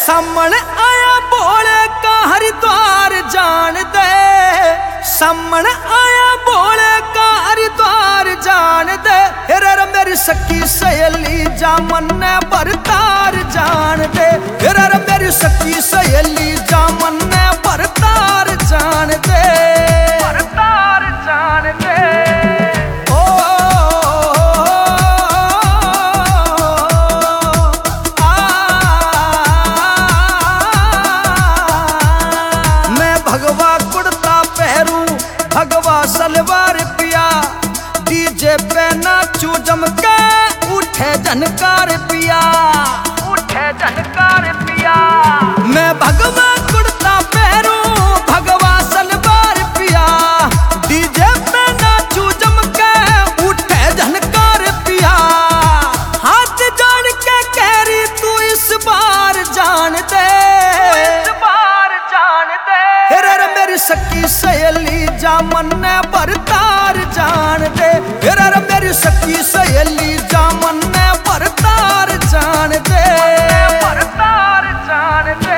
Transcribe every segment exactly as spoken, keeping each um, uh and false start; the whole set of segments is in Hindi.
सामने आया बोले का हरिद्वार जान दे, सामने आया बोले का हरिद्वार जान दे। हेरे मेरी सखी सहेली जा मन बरतार जान दे, हेरे मेरी सखी सहेली जा मन बरतार जान दे, बरतार जान दे। भगवा कुर्ता पहरू भगवा सलवार पिया, डीजे पे नाचू जम के उठे झनकार पिया, उठे झनकार पिया। मैं भगवा कुर्ता पहरू भगवा सलवार पिया, डीजे पे नाचू जम के उठे झनकार पिया। हाथ जोड़ के कह रही तू इस बार जान दे, इस बार जान दे। मेरी सखी सहेली जा मन बरतार जान दे, हेरे मेरी सखी सहेली जा मन बरतार जान दे, बरतार जान दे।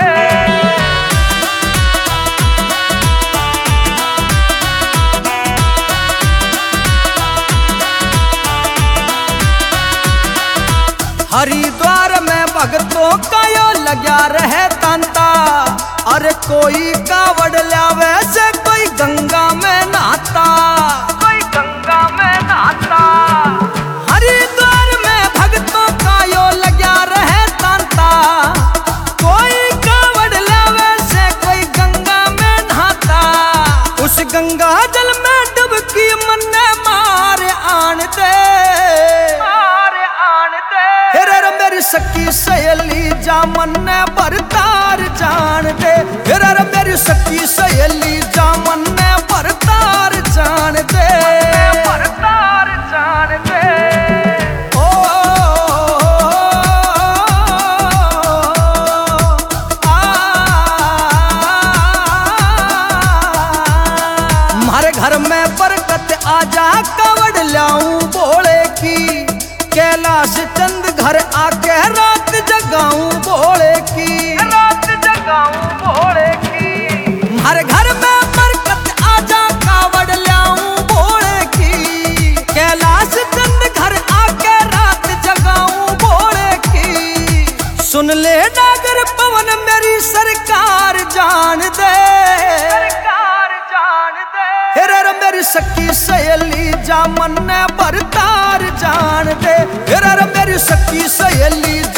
हरिद्वार में भगतों का यो लगा रहे तांता, अरे कोई कावड़ लावे से कोई गंगा में नहाता, कोई गंगा में नहाता। हरिद्वार में भक्तों का यो लगा रहे तांता, कोई कावड़ लावे से कोई गंगा में नहाता। उस गंगा जल में डुबकी मन मार आन दे, मार आन दे। हेरे मेरी सखी सहेली जा मन बरतार जान दे, हेरे मेरी सखी सहेली जा मन बरतार जान दे, बरतार जान दे। ओ मारे घर में बरकत आजा कावड़ लाऊं बोले की, कैलाश चंद घर आके रात जगाऊं बोले की, रात जगाऊं बोले की। हर घर में बरकत आजा कावड़ लाऊं बोले की, कैलाश चंद घर आके रात जगाऊं बोले की। सुन ले नागर पवन मेरी सरकार जान दे, सरकार जान दे। हेरे मेरी सखी सहेली जा मन बरतार जान दे, हेरे मेरी सखी सहेली